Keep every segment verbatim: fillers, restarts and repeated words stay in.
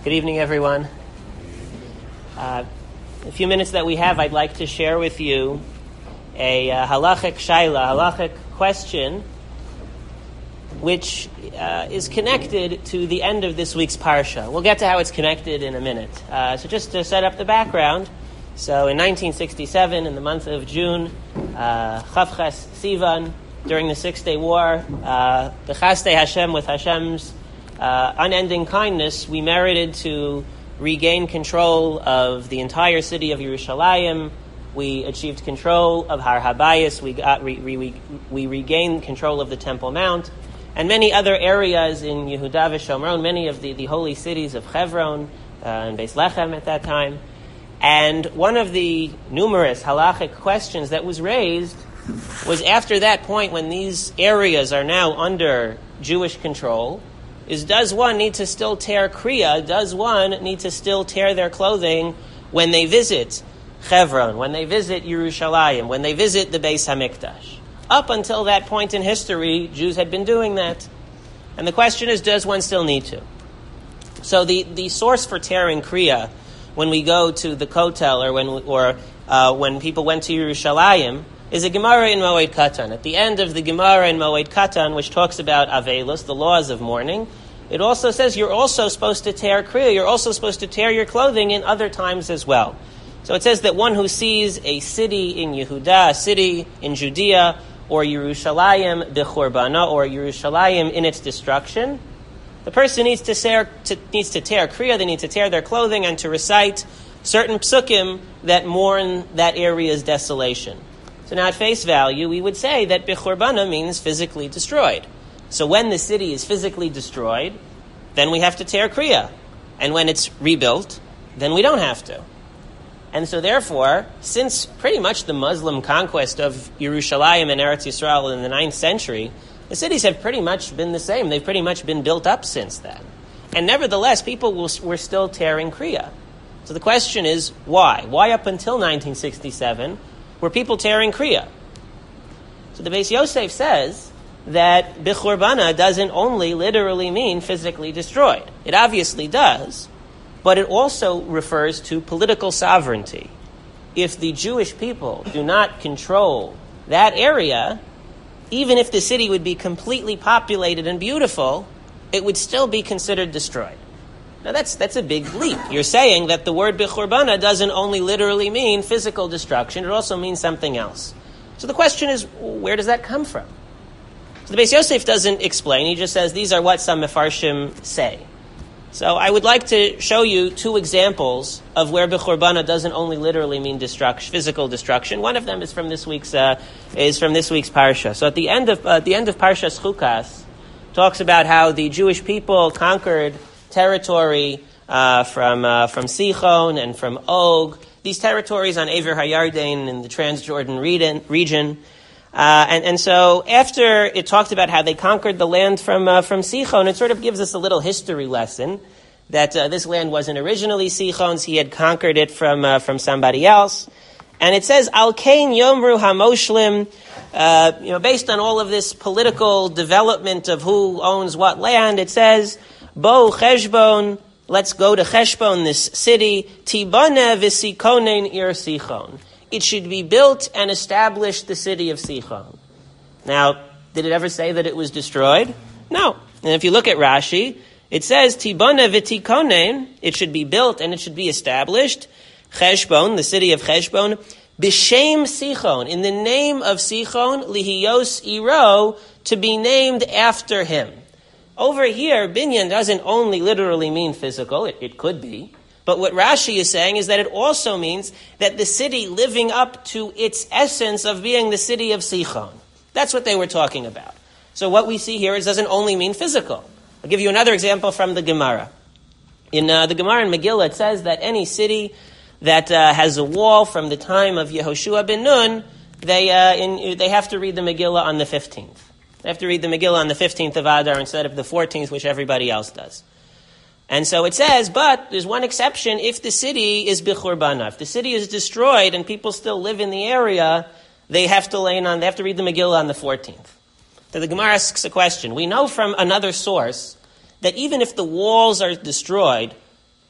Good evening, everyone. Uh, a few minutes that we have, I'd like to share with you a uh, halachic shaila, halachic question, which uh, is connected to the end of this week's parsha. We'll get to how it's connected in a minute. Uh, so just to set up the background, so in nineteen sixty-seven, in the month of June, uh, Chavches Sivan, during the Six-Day War, uh, the Chastei Hashem, with Hashem's uh, unending kindness, we merited to regain control of the entire city of Yerushalayim. We achieved control of Har Habayis. We got we, we, we regained control of the Temple Mount and many other areas in Yehuda v'Shomron, many of the, the holy cities of Hebron uh, and Beis Lechem at that time. And one of the numerous halachic questions that was raised was, after that point, when these areas are now under Jewish control, is does one need to still tear kriya? Does one need to still tear their clothing when they visit Hebron, when they visit Yerushalayim, when they visit the Beis Hamikdash? Up until that point in history, Jews had been doing that. And the question is, does one still need to? So the, the source for tearing kriya, when we go to the Kotel or when or uh, when people went to Yerushalayim, is a Gemara in Moed Katan. At the end of the Gemara in Moed Katan, which talks about Avelos, the laws of mourning, it also says you're also supposed to tear kriya, you're also supposed to tear your clothing in other times as well. So it says that one who sees a city in Yehuda, a city in Judea, or Yerushalayim b'churbana, or Yerushalayim in its destruction, the person needs to tear, to, needs to tear kriya, they need to tear their clothing and to recite certain psukim that mourn that area's desolation. So now at face value, we would say that b'churbana means physically destroyed. So when the city is physically destroyed, then we have to tear kriya. And when it's rebuilt, then we don't have to. And so therefore, since pretty much the Muslim conquest of Yerushalayim and Eretz Yisrael in the ninth century, the cities have pretty much been the same. They've pretty much been built up since then. And nevertheless, people will, were still tearing kriya. So the question is, why? Why up until nineteen sixty-seven were people tearing kriya? So the Beis Yosef says that b'churbana doesn't only literally mean physically destroyed. It obviously does, but it also refers to political sovereignty. If the Jewish people do not control that area, even if the city would be completely populated and beautiful, it would still be considered destroyed. Now that's that's a big leap. You're saying that the word b'churbana doesn't only literally mean physical destruction, it also means something else. So the question is, where does that come from? So the Beis Yosef doesn't explain, he just says these are what some Mefarshim say. So I would like to show you two examples of where b'churbana doesn't only literally mean destruction, physical destruction. One of them is from this week's uh, is from this week's parsha. So at the end of uh, at the end of Parshas Chukas, talks about how the Jewish people conquered territory uh, from uh, from Sichon and from Og. These territories on Aver HaYarden in the Transjordan region. Uh, and, and so after it talked about how they conquered the land from uh, from Sichon, it sort of gives us a little history lesson that uh, this land wasn't originally Sichon's. He had conquered it from uh, from somebody else. And it says, Al Kain Yomru HaMoshlim, uh, you know, based on all of this political development of who owns what land, it says, Bo Cheshbon, let's go to Cheshbon, this city, Tibane v'sikonen ir Sichon. It should be built and established, the city of Sichon. Now, did it ever say that it was destroyed? No. And if you look at Rashi, it says, Tibane v'tikonen, it should be built and it should be established, Cheshbon, the city of Cheshbon, B'Shem Sichon, in the name of Sichon, Lihiyos Iro, to be named after him. Over here, binyan doesn't only literally mean physical, it, it could be, but what Rashi is saying is that it also means that the city living up to its essence of being the city of Sichon. That's what they were talking about. So what we see here is doesn't only mean physical. I'll give you another example from the Gemara. In uh, the Gemara in Megillah, it says that any city that uh, has a wall from the time of Yehoshua ben Nun, they uh, in, they have to read the Megillah on the fifteenth. They have to read the Megillah on the fifteenth of Adar instead of the fourteenth, which everybody else does. And so it says, but there's one exception if the city is b'churbana. If the city is destroyed and people still live in the area, they have to lay on, they have to read the Megillah on the fourteenth. So the Gemara asks a question. We know from another source that even if the walls are destroyed,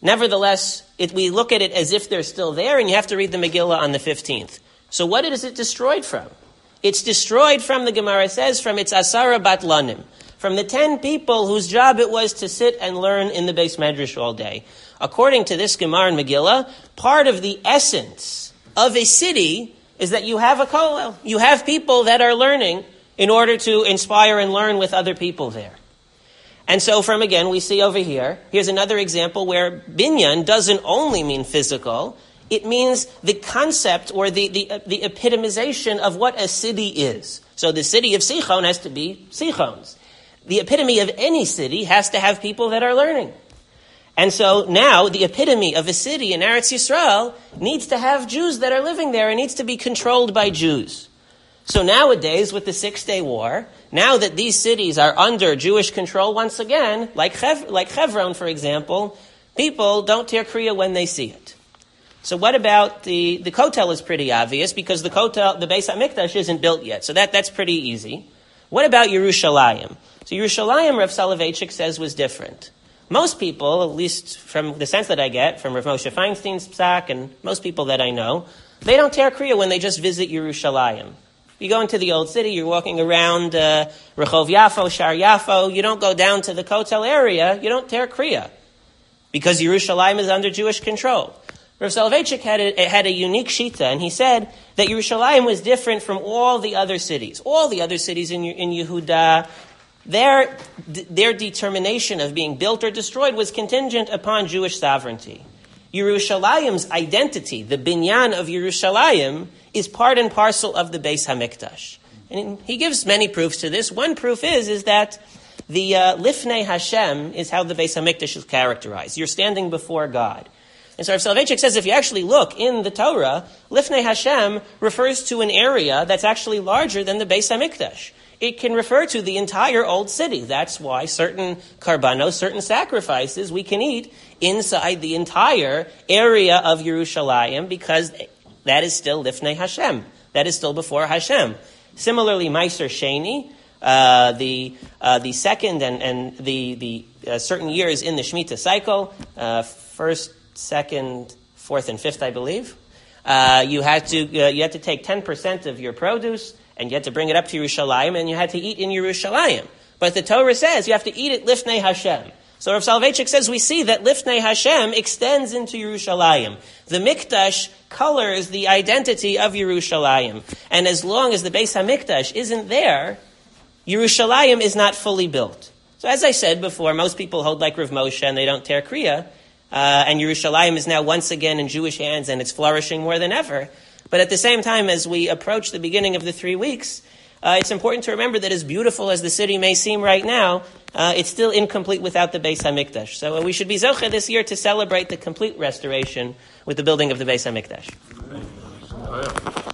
Nevertheless, it, we look at it as if they're still there, and you have to read the Megillah on the fifteenth. So what is it destroyed from? It's destroyed from, the Gemara says, from its Asara Batlanim, from the ten people whose job it was to sit and learn in the Beis Medrash all day. According to this Gemara and Megillah, part of the essence of a city is that you have a kollel. You have people that are learning in order to inspire and learn with other people there. And so from, again, we see over here, here's another example where binyan doesn't only mean physical, it means the concept or the, the, the epitomization of what a city is. So the city of Sichon has to be Sichons. The epitome of any city has to have people that are learning. And so now the epitome of a city in Eretz Yisrael needs to have Jews that are living there and needs to be controlled by Jews. So nowadays, with the Six-Day War, now that these cities are under Jewish control once again, like Chev- like Hebron, for example, people don't tear Kriya when they see it. So what about the, the Kotel is pretty obvious because the Kotel, the Beis HaMikdash isn't built yet. So that, that's pretty easy. What about Yerushalayim? So Yerushalayim, Rav Soloveitchik says, was different. Most people, at least from the sense that I get from Rav Moshe Feinstein's psak and most people that I know, they don't tear Kriya when they just visit Yerushalayim. You go into the old city, you're walking around uh, Rehov Yafo, Shar Yafo, you don't go down to the Kotel area, you don't tear Kriya, because Yerushalayim is under Jewish control. Rav Soloveitchik had a, had a unique shita, and he said that Yerushalayim was different from all the other cities. All the other cities in, in Yehuda, their, their determination of being built or destroyed was contingent upon Jewish sovereignty. Yerushalayim's identity, the binyan of Yerushalayim, is part and parcel of the Beis HaMikdash. And he gives many proofs to this. One proof is, is that the uh, Lifnei Hashem is how the Beis HaMikdash is characterized. You're standing before God. And so Rav Soloveitchik says if you actually look in the Torah, Lifnei Hashem refers to an area that's actually larger than the Beis HaMikdash. It can refer to the entire old city. That's why certain karbanos, certain sacrifices we can eat inside the entire area of Yerushalayim because that is still Lifnei Hashem. That is still before Hashem. Similarly, Meiser Sheni, uh, the uh, the second and, and the, the uh, certain years in the Shemitah cycle, uh, first, second, fourth, and fifth, I believe, uh, you had to uh, you had to take ten percent of your produce and you had to bring it up to Yerushalayim, and you had to eat in Yerushalayim. But the Torah says you have to eat it Lifnei Hashem. So Rav Soloveitchik says we see that Lifnei Hashem extends into Yerushalayim. The Mikdash colors the identity of Yerushalayim. And as long as the Beis HaMikdash isn't there, Yerushalayim is not fully built. So as I said before, most people hold like Rav Moshe and they don't tear Kriya. Uh, and Yerushalayim is now once again in Jewish hands and it's flourishing more than ever. But at the same time, as we approach the beginning of the three weeks, uh, it's important to remember that as beautiful as the city may seem right now, uh, it's still incomplete without the Beis HaMikdash. So uh, we should be zocheh this year to celebrate the complete restoration with the building of the Beis HaMikdash.